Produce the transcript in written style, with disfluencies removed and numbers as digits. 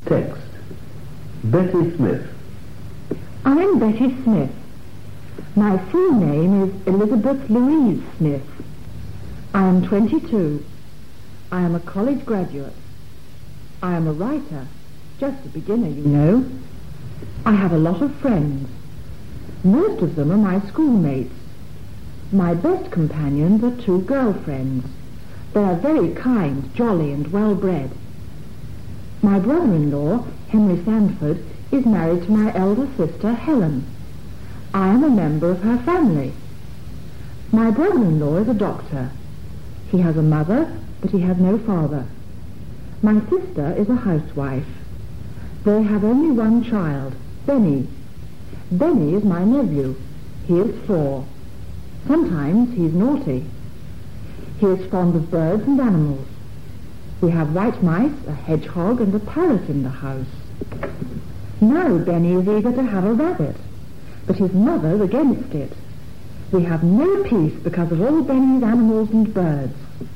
Text. Betty Smith. I'm Betty Smith. My full name is Elizabeth Louise Smith. I am 22. I am a college graduate. I am a writer, just a beginner, you know. I have a lot of friends. Most of them are my schoolmates. My best companions are 2 girlfriends. They are very kind, jolly, and well-bred. My brother-in-law, Henry Sandford, is married to my elder sister, Helen. I am a member of her family. My brother-in-law is a doctor. He has a mother, but he has no father. My sister is a housewife. They have only one child, Benny. Benny is my nephew. He is 4. Sometimes he's naughty. He is fond of birds and animals. We have white mice, a hedgehog, and a parrot in the house. Now Benny is eager to have a rabbit, but his mother's against it. We have no peace because of all Benny's animals and birds.